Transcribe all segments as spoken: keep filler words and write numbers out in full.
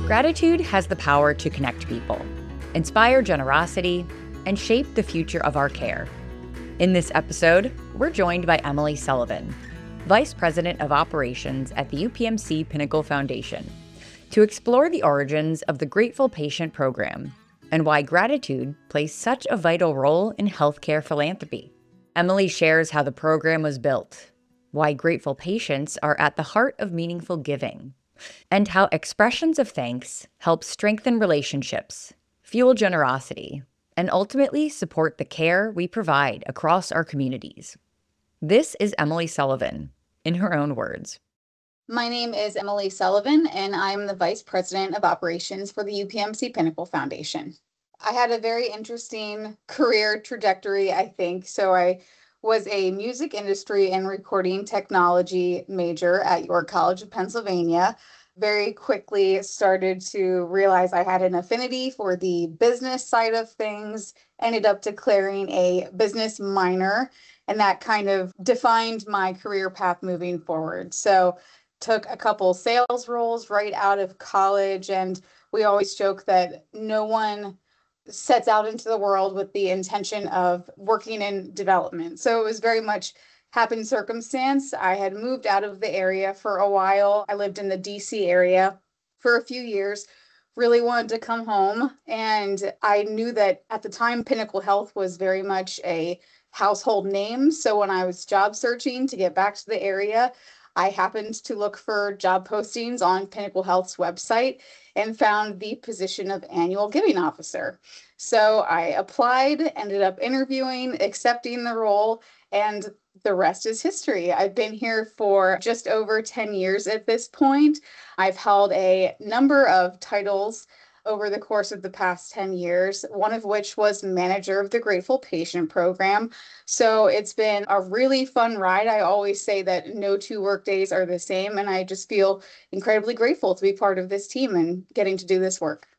Gratitude has the power to connect people, inspire generosity, and shape the future of our care. In this episode, we're joined by Emily Sullivan, Vice President of Operations at the U P M C Pinnacle Foundation, to explore the origins of the Grateful Patient Program and why gratitude plays such a vital role in healthcare philanthropy. Emily shares how the program was built, why grateful patients are at the heart of meaningful giving, and how expressions of thanks help strengthen relationships, fuel generosity, and ultimately support the care we provide across our communities. This is Emily Sullivan, in her own words. My name is Emily Sullivan, and I'm the Vice President of Operations for the U P M C Pinnacle Foundation. I had a very interesting career trajectory, I think. So I was a music industry and recording technology major at York College of Pennsylvania. Very quickly started to realize I had an affinity for the business side of things, ended up declaring a business minor, and that kind of defined my career path moving forward. So took a couple sales roles right out of college, and we always joke that no one sets out into the world with the intention of working in development. So it was very much happen circumstance. I had moved out of the area for a while. I lived in the D C area for a few years, really wanted to come home. And I knew that at the time, Pinnacle Health was very much a household name. So when I was job searching to get back to the area, I happened to look for job postings on Pinnacle Health's website and found the position of annual giving officer. So I applied, ended up interviewing, accepting the role, and the rest is history. I've been here for just over ten years at this point. I've held a number of titles over the course of the past ten years, one of which was manager of the Grateful Patient Program. So it's been a really fun ride. I always say that no two work days are the same, and I just feel incredibly grateful to be part of this team and getting to do this work.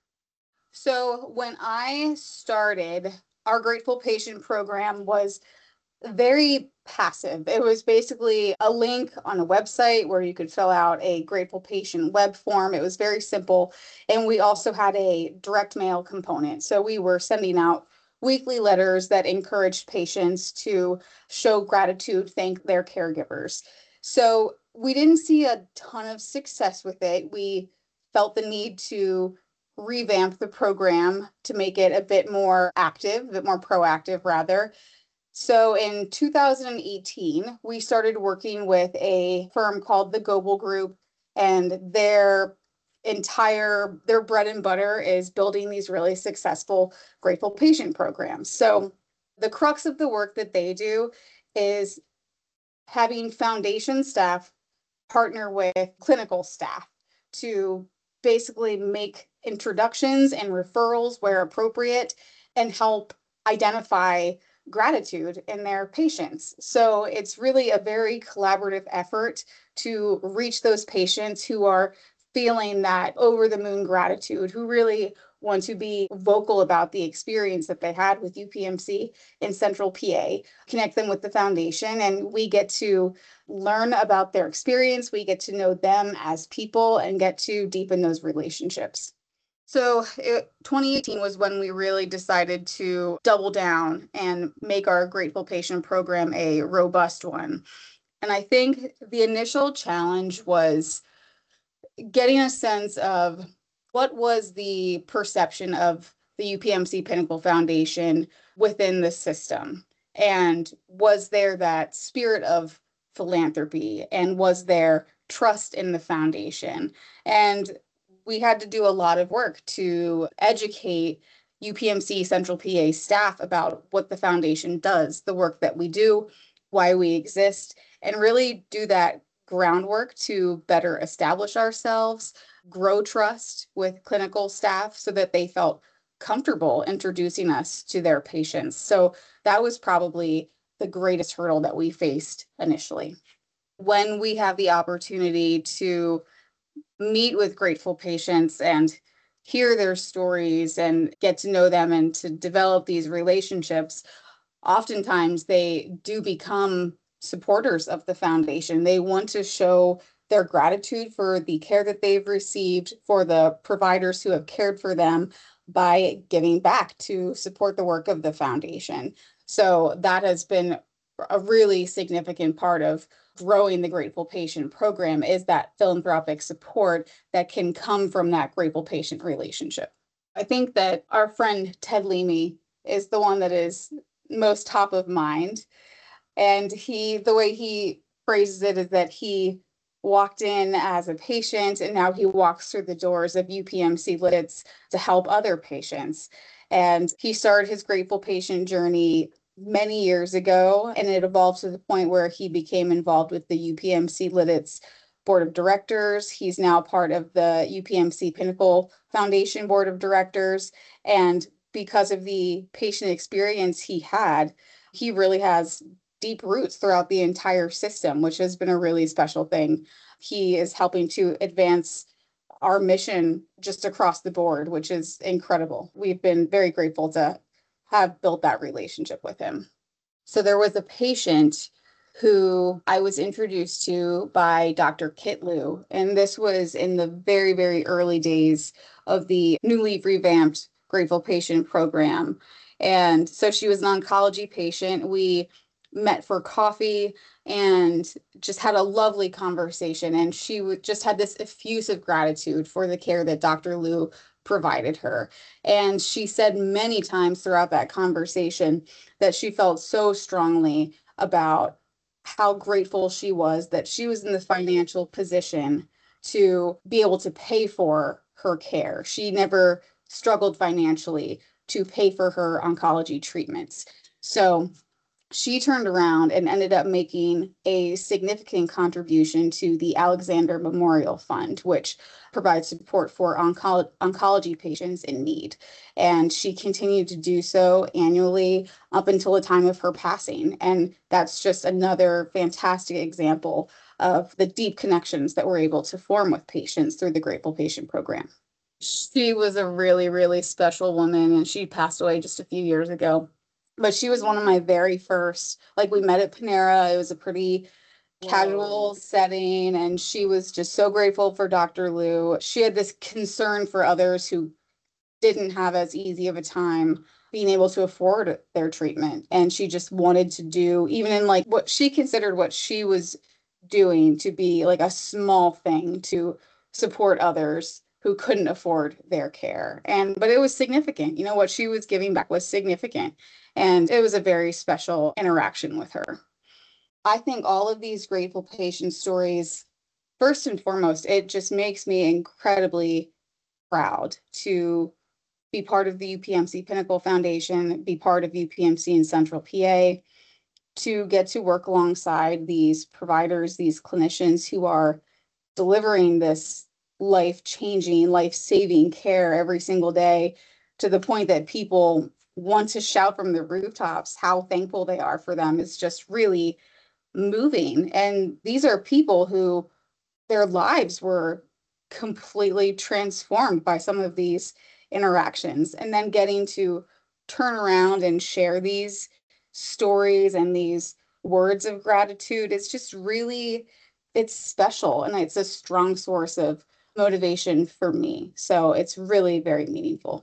So when I started, our Grateful Patient Program was very passive. It was basically a link on a website where you could fill out a Grateful Patient web form. It was very simple. And we also had a direct mail component. So we were sending out weekly letters that encouraged patients to show gratitude, thank their caregivers. So we didn't see a ton of success with it. We felt the need to revamp the program to make it a bit more active, a bit more proactive rather. So in two thousand eighteen, we started working with a firm called the Goebel Group, and their entire, their bread and butter is building these really successful Grateful Patient programs. So the crux of the work that they do is having foundation staff partner with clinical staff to basically make introductions and referrals where appropriate and help identify gratitude in their patients. So it's really a very collaborative effort to reach those patients who are feeling that over the moon gratitude, who really want to be vocal about the experience that they had with U P M C in Central P A, connect them with the foundation, and we get to learn about their experience. We get to know them as people and get to deepen those relationships. So it, twenty eighteen was when we really decided to double down and make our Grateful Patient Program a robust one. And I think the initial challenge was getting a sense of what was the perception of the U P M C Pinnacle Foundation within the system. And was there that spirit of philanthropy, and was there trust in the foundation? And we had to do a lot of work to educate U P M C Central P A staff about what the foundation does, the work that we do, why we exist, and really do that groundwork to better establish ourselves, grow trust with clinical staff so that they felt comfortable introducing us to their patients. So that was probably the greatest hurdle that we faced initially. When we have the opportunity to meet with grateful patients and hear their stories and get to know them and to develop these relationships, oftentimes they do become supporters of the foundation. They want to show their gratitude for the care that they've received, for the providers who have cared for them by giving back to support the work of the foundation. So that has been a really significant part of growing the Grateful Patient program, is that philanthropic support that can come from that grateful patient relationship. I think that our friend Ted Leamy is the one that is most top of mind. And he, the way he phrases it is that he walked in as a patient and now he walks through the doors of U P M C Lidditz to help other patients. And he started his grateful patient journey many years ago, and it evolved to the point where he became involved with the U P M C Lidditz board of directors. He's now part of the U P M C Pinnacle Foundation board of directors. And because of the patient experience he had, he really has deep roots throughout the entire system, which has been a really special thing. He is helping to advance our mission just across the board, which is incredible. We've been very grateful to have built that relationship with him. So there was a patient who I was introduced to by Doctor Kit Liu, and this was in the very, very early days of the newly revamped Grateful Patient program. And so she was an oncology patient. We met for coffee and just had a lovely conversation. And she w- just had this effusive gratitude for the care that Doctor Liu provided her. And she said many times throughout that conversation that she felt so strongly about how grateful she was that she was in the financial position to be able to pay for her care. She never struggled financially to pay for her oncology treatments. So she turned around and ended up making a significant contribution to the Alexander Memorial Fund, which provides support for onco- oncology patients in need. And she continued to do so annually up until the time of her passing. And that's just another fantastic example of the deep connections that we're able to form with patients through the Grateful Patient program. She was a really, really special woman, and she passed away just a few years ago. But she was one of my very first, like we met at Panera. It was a pretty casual Whoa. setting, and she was just so grateful for Doctor Liu. She had this concern for others who didn't have as easy of a time being able to afford their treatment. And she just wanted to do, even in like what she considered what she was doing to be like a small thing to support others who couldn't afford their care. And but it was significant. You know, what she was giving back was significant. And it was a very special interaction with her. I think all of these grateful patient stories, first and foremost, it just makes me incredibly proud to be part of the U P M C Pinnacle Foundation, be part of U P M C in Central P A, to get to work alongside these providers, these clinicians who are delivering this life-changing, life-saving care every single day, to the point that people want to shout from the rooftops how thankful they are for them. Is just really moving. And these are people who their lives were completely transformed by some of these interactions. And then getting to turn around and share these stories and these words of gratitude, it's just really, it's special. And it's a strong source of motivation for me. So it's really very meaningful.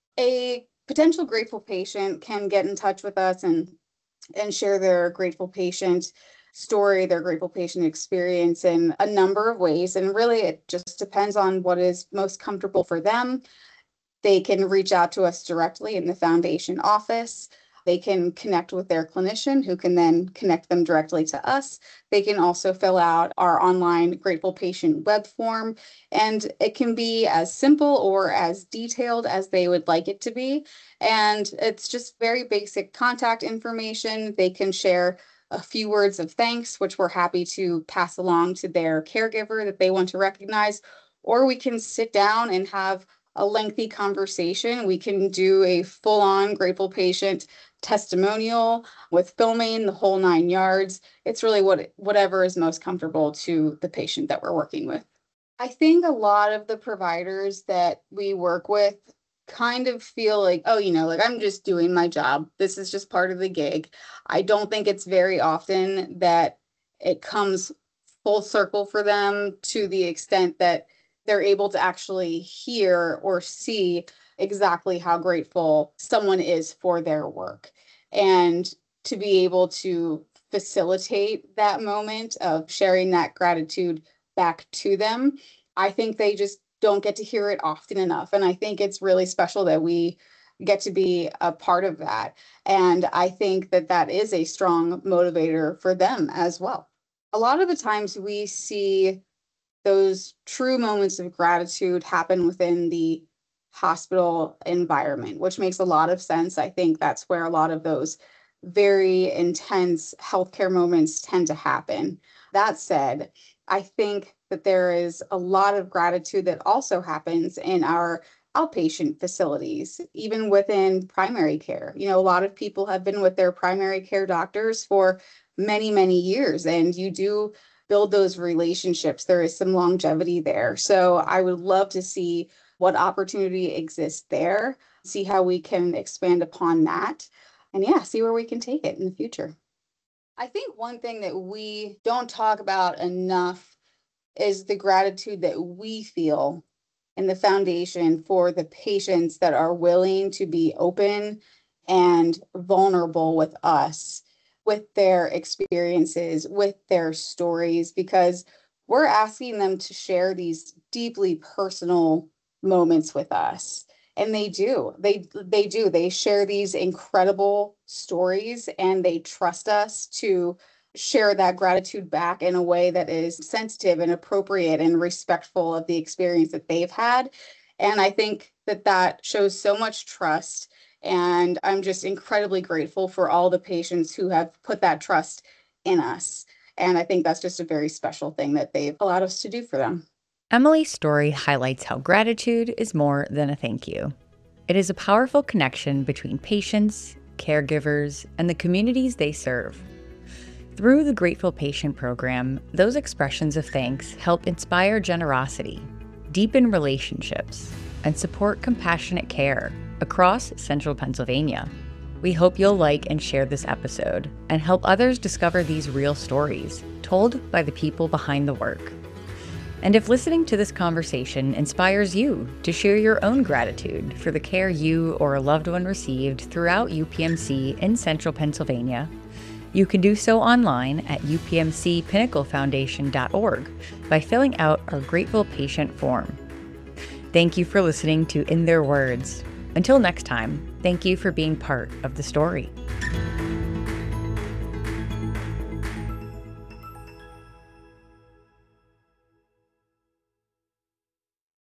A potential grateful patient can get in touch with us and and share their grateful patient story, their grateful patient experience in a number of ways. And really, it just depends on what is most comfortable for them. They can reach out to us directly in the foundation office. They can connect with their clinician, who can then connect them directly to us. They can also fill out our online Grateful Patient web form, and it can be as simple or as detailed as they would like it to be. And it's just very basic contact information. They can share a few words of thanks, which we're happy to pass along to their caregiver that they want to recognize, or we can sit down and have a lengthy conversation. We can do a full-on grateful patient testimonial with filming, the whole nine yards. It's really what whatever is most comfortable to the patient that we're working with. I think a lot of the providers that we work with kind of feel like, oh, you know, like I'm just doing my job. This is just part of the gig. I don't think it's very often that it comes full circle for them to the extent that they're able to actually hear or see exactly how grateful someone is for their work. And to be able to facilitate that moment of sharing that gratitude back to them, I think they just don't get to hear it often enough. And I think it's really special that we get to be a part of that. And I think that that is a strong motivator for them as well. A lot of the times we see those true moments of gratitude happen within the hospital environment, which makes a lot of sense. I think that's where a lot of those very intense healthcare moments tend to happen. That said, I think that there is a lot of gratitude that also happens in our outpatient facilities, even within primary care. You know, a lot of people have been with their primary care doctors for many, many years, and you do build those relationships. There is some longevity there. So I would love to see what opportunity exists there, see how we can expand upon that, and yeah, see where we can take it in the future. I think one thing that we don't talk about enough is the gratitude that we feel in the foundation for the patients that are willing to be open and vulnerable with us, with their experiences, with their stories, because we're asking them to share these deeply personal moments with us. And they do, they, they do, they share these incredible stories, and they trust us to share that gratitude back in a way that is sensitive and appropriate and respectful of the experience that they've had. And I think that that shows so much trust. And I'm just incredibly grateful for all the patients who have put that trust in us. And I think that's just a very special thing that they've allowed us to do for them. Emily's story highlights how gratitude is more than a thank you. It is a powerful connection between patients, caregivers, and the communities they serve. Through the Grateful Patient Program, those expressions of thanks help inspire generosity, deepen relationships, and support compassionate care across central Pennsylvania. We hope you'll like and share this episode and help others discover these real stories told by the people behind the work. And if listening to this conversation inspires you to share your own gratitude for the care you or a loved one received throughout U P M C in central Pennsylvania, you can do so online at u p m c pinnacle foundation dot org by filling out our Grateful Patient form. Thank you for listening to In Their Words. Until next time, thank you for being part of the story.